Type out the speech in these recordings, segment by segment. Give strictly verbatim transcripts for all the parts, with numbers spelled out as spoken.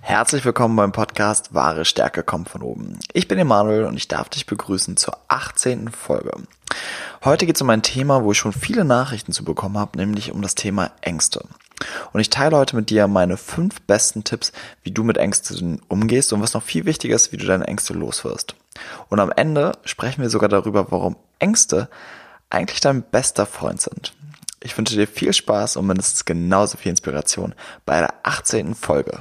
Herzlich willkommen beim Podcast Wahre Stärke kommt von oben. Ich bin Emanuel und ich darf dich begrüßen zur achtzehnten Folge. Heute geht es um ein Thema, wo ich schon viele Nachrichten zu bekommen habe, nämlich um das Thema Ängste. Und ich teile heute mit dir meine fünf besten Tipps, wie du mit Ängsten umgehst und was noch viel wichtiger ist, wie du deine Ängste loswirst. Und am Ende sprechen wir sogar darüber, warum Ängste eigentlich dein bester Freund sind. Ich wünsche dir viel Spaß und mindestens genauso viel Inspiration bei der achtzehnten Folge.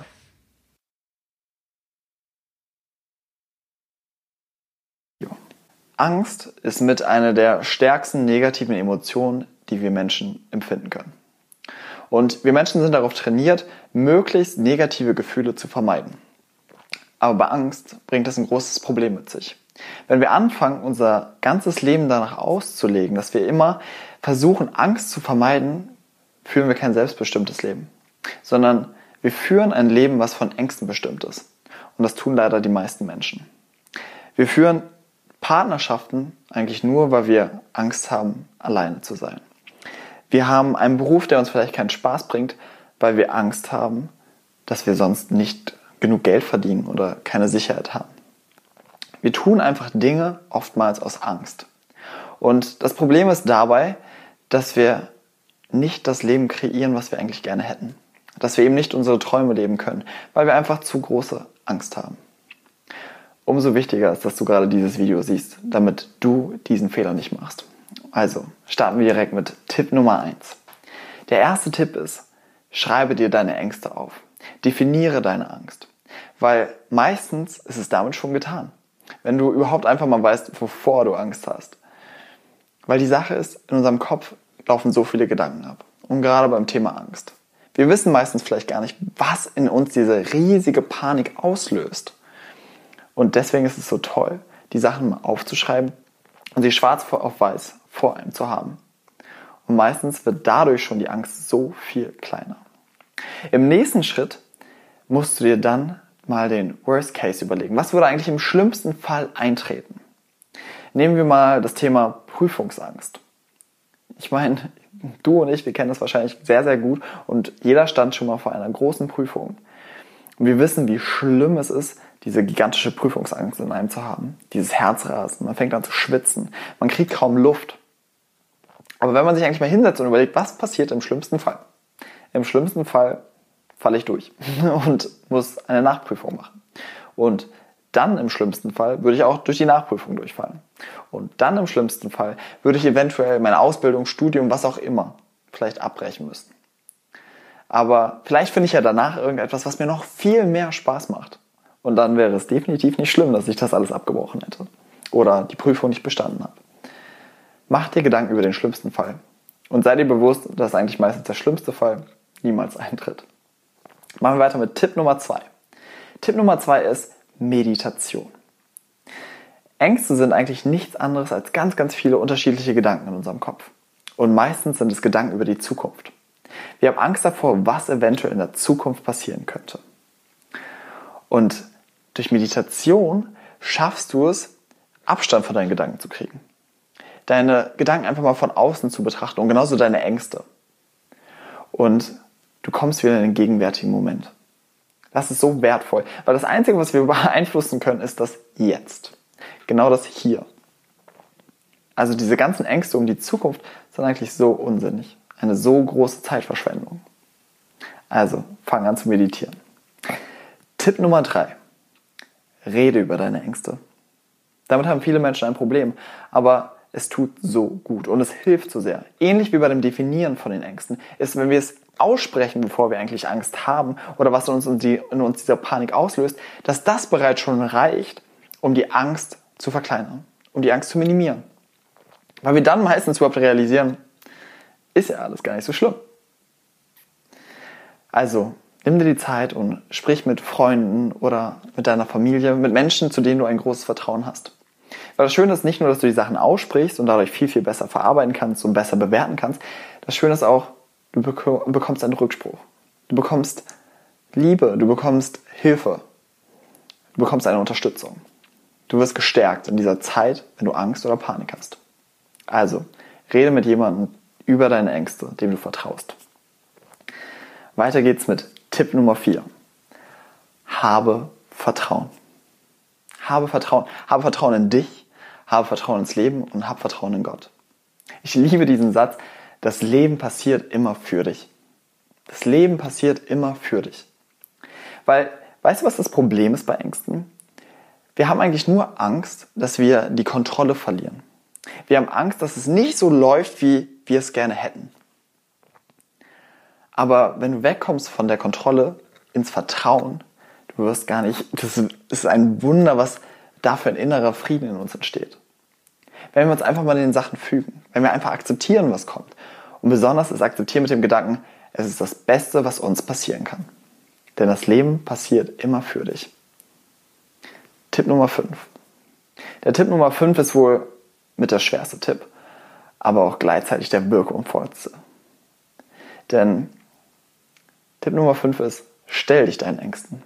Angst ist mit einer der stärksten negativen Emotionen, die wir Menschen empfinden können. Und wir Menschen sind darauf trainiert, möglichst negative Gefühle zu vermeiden. Aber bei Angst bringt das ein großes Problem mit sich. Wenn wir anfangen, unser ganzes Leben danach auszulegen, dass wir immer versuchen, Angst zu vermeiden, führen wir kein selbstbestimmtes Leben. Sondern wir führen ein Leben, was von Ängsten bestimmt ist. Und das tun leider die meisten Menschen. Wir führen Partnerschaften eigentlich nur, weil wir Angst haben, alleine zu sein. Wir haben einen Beruf, der uns vielleicht keinen Spaß bringt, weil wir Angst haben, dass wir sonst nicht genug Geld verdienen oder keine Sicherheit haben. Wir tun einfach Dinge oftmals aus Angst. Und das Problem ist dabei, dass wir nicht das Leben kreieren, was wir eigentlich gerne hätten. Dass wir eben nicht unsere Träume leben können, weil wir einfach zu große Angst haben. Umso wichtiger ist, dass du gerade dieses Video siehst, damit du diesen Fehler nicht machst. Also, starten wir direkt mit Tipp Nummer eins. Der erste Tipp ist, schreibe dir deine Ängste auf. Definiere deine Angst. Weil meistens ist es damit schon getan. Wenn du überhaupt einfach mal weißt, wovor du Angst hast. Weil die Sache ist, in unserem Kopf laufen so viele Gedanken ab. Und gerade beim Thema Angst. Wir wissen meistens vielleicht gar nicht, was in uns diese riesige Panik auslöst. Und deswegen ist es so toll, die Sachen mal aufzuschreiben und sie schwarz auf weiß vor einem zu haben. Und meistens wird dadurch schon die Angst so viel kleiner. Im nächsten Schritt musst du dir dann mal den Worst Case überlegen. Was würde eigentlich im schlimmsten Fall eintreten? Nehmen wir mal das Thema Prüfungsangst. Ich meine, du und ich, wir kennen das wahrscheinlich sehr, sehr gut und jeder stand schon mal vor einer großen Prüfung. Und wir wissen, wie schlimm es ist, diese gigantische Prüfungsangst in einem zu haben. Dieses Herzrasen, man fängt an zu schwitzen, man kriegt kaum Luft. Aber wenn man sich eigentlich mal hinsetzt und überlegt, was passiert im schlimmsten Fall? Im schlimmsten Fall falle ich durch und muss eine Nachprüfung machen. Und dann im schlimmsten Fall würde ich auch durch die Nachprüfung durchfallen. Und dann im schlimmsten Fall würde ich eventuell meine Ausbildung, Studium, was auch immer, vielleicht abbrechen müssen. Aber vielleicht finde ich ja danach irgendetwas, was mir noch viel mehr Spaß macht. Und dann wäre es definitiv nicht schlimm, dass ich das alles abgebrochen hätte. Oder die Prüfung nicht bestanden habe. Mach dir Gedanken über den schlimmsten Fall. Und sei dir bewusst, dass eigentlich meistens der schlimmste Fall niemals eintritt. Machen wir weiter mit Tipp Nummer zwei. Tipp Nummer zwei ist Meditation. Ängste sind eigentlich nichts anderes als ganz, ganz viele unterschiedliche Gedanken in unserem Kopf. Und meistens sind es Gedanken über die Zukunft. Wir haben Angst davor, was eventuell in der Zukunft passieren könnte. Und durch Meditation schaffst du es, Abstand von deinen Gedanken zu kriegen. Deine Gedanken einfach mal von außen zu betrachten und genauso deine Ängste. Und du kommst wieder in den gegenwärtigen Moment. Das ist so wertvoll, weil das Einzige, was wir beeinflussen können, ist das Jetzt. Genau das Hier. Also diese ganzen Ängste um die Zukunft sind eigentlich so unsinnig. Eine so große Zeitverschwendung. Also, fang an zu meditieren. Tipp Nummer drei. Rede über deine Ängste. Damit haben viele Menschen ein Problem, aber es tut so gut und es hilft so sehr. Ähnlich wie bei dem Definieren von den Ängsten ist, wenn wir es aussprechen, bevor wir eigentlich Angst haben oder was in uns, in uns dieser Panik auslöst, dass das bereits schon reicht, um die Angst zu verkleinern, um die Angst zu minimieren. Weil wir dann meistens überhaupt realisieren, ist ja alles gar nicht so schlimm. Also, nimm dir die Zeit und sprich mit Freunden oder mit deiner Familie, mit Menschen, zu denen du ein großes Vertrauen hast. Weil das Schöne ist nicht nur, dass du die Sachen aussprichst und dadurch viel, viel besser verarbeiten kannst und besser bewerten kannst. Das Schöne ist auch, du bekommst einen Rückspruch. Du bekommst Liebe, du bekommst Hilfe. Du bekommst eine Unterstützung. Du wirst gestärkt in dieser Zeit, wenn du Angst oder Panik hast. Also, rede mit jemandem über deine Ängste, dem du vertraust. Weiter geht's mit Tipp Nummer vier. habe Vertrauen. Habe Vertrauen. Habe Vertrauen in dich, habe Vertrauen ins Leben und habe Vertrauen in Gott. Ich liebe diesen Satz, das Leben passiert immer für dich. Das Leben passiert immer für dich. Weil, weißt du, was das Problem ist bei Ängsten? Wir haben eigentlich nur Angst, dass wir die Kontrolle verlieren. Wir haben Angst, dass es nicht so läuft, wie wir es gerne hätten. Aber wenn du wegkommst von der Kontrolle ins Vertrauen, du wirst gar nicht, das ist ein Wunder, was da für ein innerer Frieden in uns entsteht. Wenn wir uns einfach mal in den Sachen fügen, wenn wir einfach akzeptieren, was kommt. Und besonders das Akzeptieren mit dem Gedanken, es ist das Beste, was uns passieren kann. Denn das Leben passiert immer für dich. Tipp Nummer fünf. Der Tipp Nummer fünf ist wohl mit der schwerste Tipp, aber auch gleichzeitig der wirkungsvollste. Denn Tipp Nummer fünf ist, stell dich deinen Ängsten.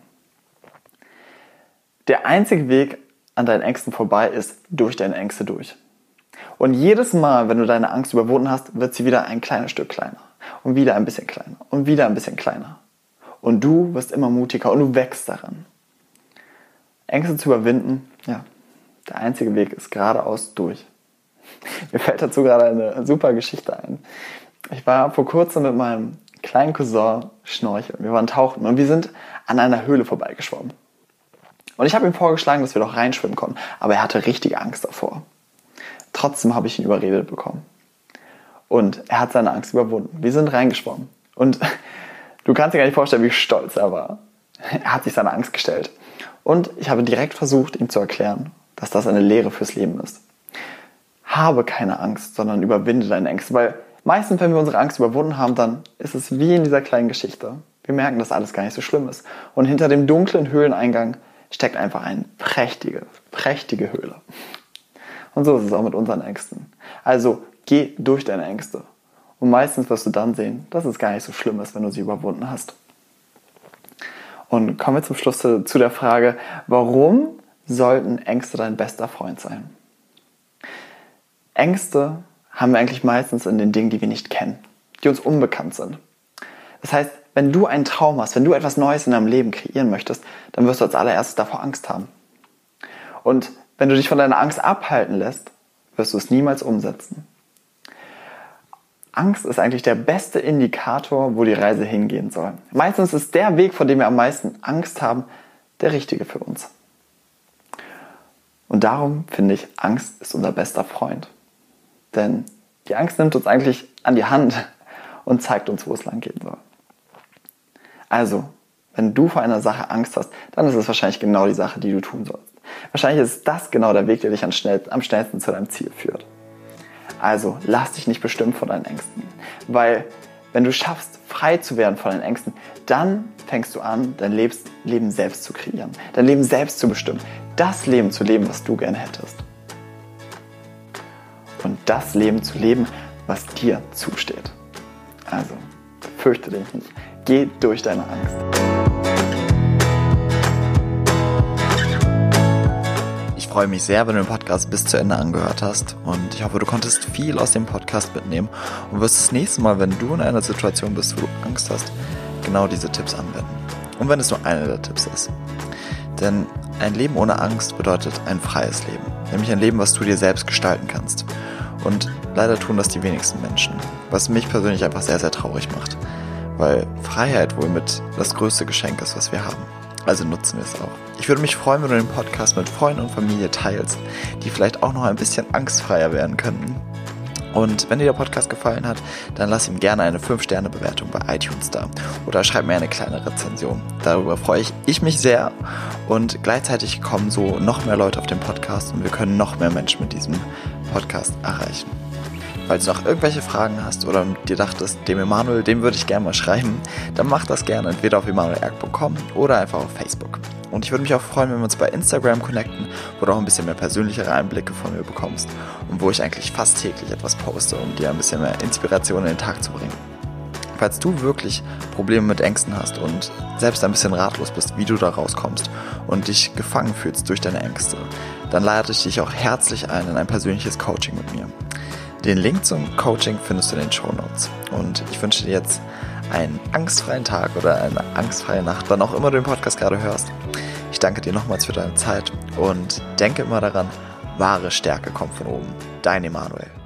Der einzige Weg an deinen Ängsten vorbei ist durch deine Ängste durch. Und jedes Mal, wenn du deine Angst überwunden hast, wird sie wieder ein kleines Stück kleiner. Und wieder ein bisschen kleiner. Und wieder ein bisschen kleiner. Und du wirst immer mutiger und du wächst daran. Ängste zu überwinden, ja, der einzige Weg ist geradeaus durch. Mir fällt dazu gerade eine super Geschichte ein. Ich war vor kurzem mit meinem kleinen Cousin schnorcheln. Wir waren tauchen und wir sind an einer Höhle vorbeigeschwommen. Und ich habe ihm vorgeschlagen, dass wir doch reinschwimmen konnten. Aber er hatte richtige Angst davor. Trotzdem habe ich ihn überredet bekommen. Und er hat seine Angst überwunden. Wir sind reingeschwommen. Und du kannst dir gar nicht vorstellen, wie stolz er war. Er hat sich seiner Angst gestellt. Und ich habe direkt versucht, ihm zu erklären, dass das eine Lehre fürs Leben ist. Habe keine Angst, sondern überwinde deine Ängste. Weil meistens, wenn wir unsere Angst überwunden haben, dann ist es wie in dieser kleinen Geschichte. Wir merken, dass alles gar nicht so schlimm ist. Und hinter dem dunklen Höhleneingang steckt einfach eine prächtige, prächtige Höhle. Und so ist es auch mit unseren Ängsten. Also geh durch deine Ängste. Und meistens wirst du dann sehen, dass es gar nicht so schlimm ist, wenn du sie überwunden hast. Und kommen wir zum Schluss zu der Frage, warum sollten Ängste dein bester Freund sein? Ängste haben wir eigentlich meistens in den Dingen, die wir nicht kennen, die uns unbekannt sind. Das heißt, wenn du einen Traum hast, wenn du etwas Neues in deinem Leben kreieren möchtest, dann wirst du als allererstes davor Angst haben. Und wenn du dich von deiner Angst abhalten lässt, wirst du es niemals umsetzen. Angst ist eigentlich der beste Indikator, wo die Reise hingehen soll. Meistens ist der Weg, vor dem wir am meisten Angst haben, der richtige für uns. Und darum finde ich, Angst ist unser bester Freund. Denn die Angst nimmt uns eigentlich an die Hand und zeigt uns, wo es lang gehen soll. Also, wenn du vor einer Sache Angst hast, dann ist es wahrscheinlich genau die Sache, die du tun sollst. Wahrscheinlich ist das genau der Weg, der dich am schnellsten zu deinem Ziel führt. Also, lass dich nicht bestimmen von deinen Ängsten. Weil, wenn du schaffst, frei zu werden von deinen Ängsten, dann fängst du an, dein Leben selbst zu kreieren. Dein Leben selbst zu bestimmen. Das Leben zu leben, was du gerne hättest. Und das Leben zu leben, was dir zusteht. Also, fürchte dich nicht. Geh durch deine Angst. Ich freue mich sehr, wenn du den Podcast bis zu Ende angehört hast und ich hoffe, du konntest viel aus dem Podcast mitnehmen und wirst das nächste Mal, wenn du in einer Situation bist, wo du Angst hast, genau diese Tipps anwenden. Und wenn es nur einer der Tipps ist. Denn ein Leben ohne Angst bedeutet ein freies Leben. Nämlich ein Leben, was du dir selbst gestalten kannst. Und leider tun das die wenigsten Menschen. Was mich persönlich einfach sehr, sehr traurig macht. Weil Freiheit wohl mit das größte Geschenk ist, was wir haben. Also nutzen wir es auch. Ich würde mich freuen, wenn du den Podcast mit Freunden und Familie teilst, die vielleicht auch noch ein bisschen angstfreier werden könnten. Und wenn dir der Podcast gefallen hat, dann lass ihm gerne eine fünf Sterne Bewertung bei iTunes da. Oder schreib mir eine kleine Rezension. Darüber freue ich, ich mich sehr. Und gleichzeitig kommen so noch mehr Leute auf den Podcast und wir können noch mehr Menschen mit diesem Podcast erreichen. Falls du noch irgendwelche Fragen hast oder dir dachtest, dem Emanuel, dem würde ich gerne mal schreiben, dann mach das gerne entweder auf emanuel erk punkt com oder einfach auf Facebook. Und ich würde mich auch freuen, wenn wir uns bei Instagram connecten, wo du auch ein bisschen mehr persönlichere Einblicke von mir bekommst und wo ich eigentlich fast täglich etwas poste, um dir ein bisschen mehr Inspiration in den Tag zu bringen. Falls du wirklich Probleme mit Ängsten hast und selbst ein bisschen ratlos bist, wie du da rauskommst und dich gefangen fühlst durch deine Ängste, dann lade ich dich auch herzlich ein in ein persönliches Coaching mit mir. Den Link zum Coaching findest du in den Shownotes. Und ich wünsche dir jetzt einen angstfreien Tag oder eine angstfreie Nacht, wann auch immer du den Podcast gerade hörst. danke dir nochmals für deine Zeit und denke immer daran, wahre Stärke kommt von oben. Dein Emanuel.